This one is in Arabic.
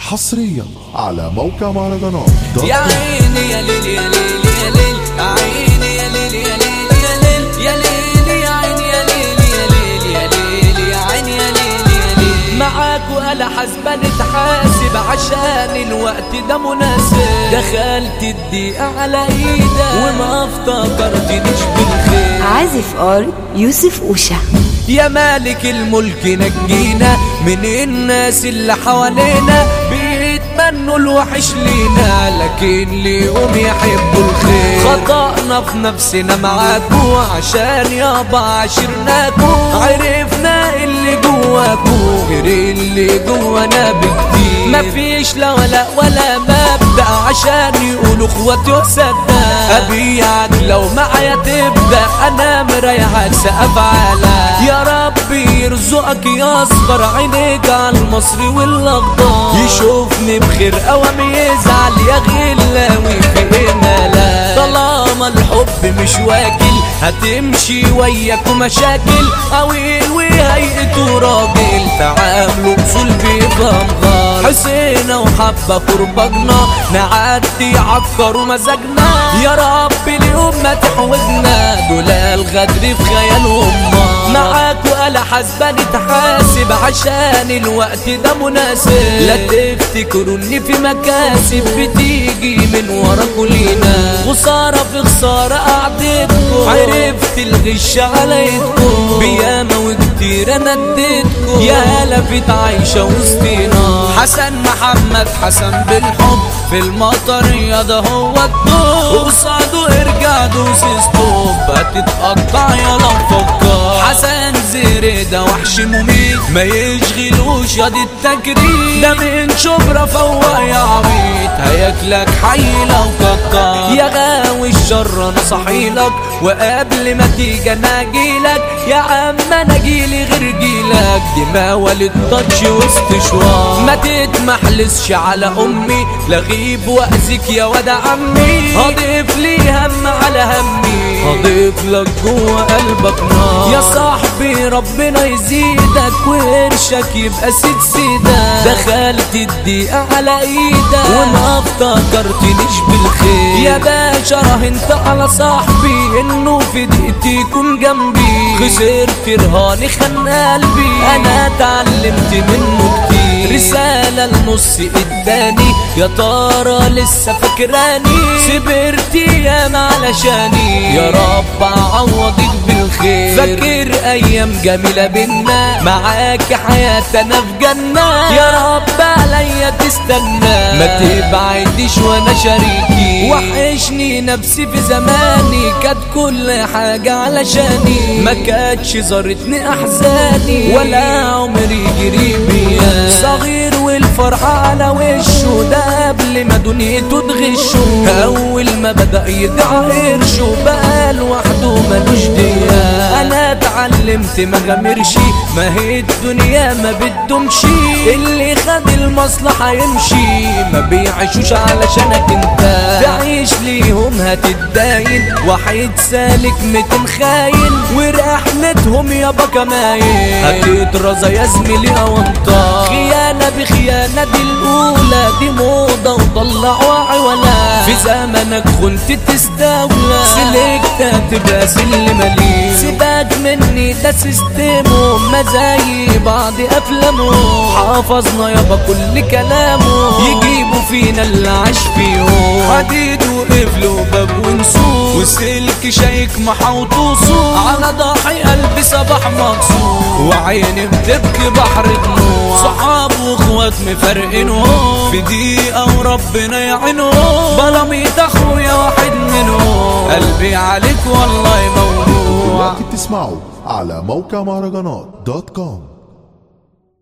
حصريا على موقع مهرجانات يا عيني يا ليل يا ليل يا ليل عيني يا ليل يا ليل يا ليل يا ليل يا عيني يا ليل يا ليل يا ليل يا عيني يا ليل يا ليل معاك وأنا حاسبة نتحاسب عشان الوقت ده مناسب. دخلت الدقيقة على ايدك وما افتكرتنيش بالخير. عازف يوسف أوشا. يا مالك الملك نجينا من الناس اللي حوالينا بيتمنوا الوحش لينا لكن ليهم يحبوا الخير. خطأنا في نفسنا معاكو عشان يابا عاشرناكو عرفنا اللي جواكو غير اللي جوانا بكتير. مفيش لا ولا مبدأ عشان يقولوا اخواتي وصدق. ابيعك لو معايا تبدأ انا مريحك سقف على يا ربي يرزقك يصبر عينيك على المصري والاخضر يشوفني بخير اوام يزعل يا غلاوي في ملا. طالما الحب مش واكل هتمشي وياكوا مشاكل قويل وهيئته راجل تعاملوا بصول بيفهم غلط. حسينا وحبة قربجنا نعدي عكروا مزاجنا يا رب اليوم ما تحوجنا دول الغدر في خيالهم معاك وأنا حاسبة نتحاسب عشان الوقت ده مناسب. لا تفتكروا اني في مكاسب بتيجي من ورا كلنا خسارة في خسارة قعدتكم عرفت الغش على ايدكم بياما وكتير انا اديتكم يا هلا فيت عايشة وسطينا. حسن محمد حسن بالحب في المطر يا ده هو الدور وقصاده ارجع دوس ستوب هتتقطع يا لو فكر. حسن زيري ده وحش مميت ما يشغلوش يا دي التجريد ده من شبرا فوق يا عبيط هياكلك حي لو كتر. يا غاوي الشر انا صحيلك وقبل ما تيجي انا اجيلك يا عم انا جيلي غير جيلك دماوة للتاتش واستشوار. ما تتمحلسش على امي لغيب واذيك يا واد عمي هضيف لي هم على همي هضيف لك جوه قلبك نار. يا صاحبي ربنا يزيدك وقرشك يبقى سيد سيدك. دخلت الدقيقة على ايدك وما افتكرتنيش بالخير. يا باشا راهنت على صاحبي انه في دقيقتي يكون جنبي خسرت رهاني خان قلبي انا اتعلمت منه كتير. رسالة لنص اداني يا ترى لسه فاكراني صبرت ياما علشاني يا رب اعوضك بالخير. فاكر ايام جميلة بينا معاك حياتنا في جنة يا رب عليا تستنى ما تبعديش وانا شريكي. وحشني نفسي في زماني كانت كل حاجة علشاني ما كانتش زارتني احزاني ولا عمري جري بيا. صغير والفرحة على وشه ده قبل ما دنيته تغشه اول ما بدأ يدع قرشه بقى لوحده ملوش ديا. انا اتعلمت ما غامرش ما هي الدنيا ما بتدومش اللي خد المصلحة يمشي ما بيعيشوش علشانك انت تعيش ليهم هتتداين وحيد سالك متمخاين ورحمتهم يابا كماين هتترزى يا زميلي اوانطار. خيانة بخيانة دي الاولى دي موضة وطلع واعي ولا في زمنك كنت تستولى سلكت تبقى سلم ليه. سيبك مني ده سيستمه ما زي بعض افلامه حافظنا يابا كل كلامه يجيبوا فينا اللي عاش فيهم حديد وقفل وباب ونسوق وسلك شيك محوط وصوق على ضاحي قلبي صباح مكسور وعيني بتبكي بحر دموع. صحاب واخوات مفرقينهم في دقيقة وربنا يعينهم بلميط اخويا واحد منهم قلبي عليك والله موضوع. دلوقتي بتسمعوا على موقع مهرجانات .com.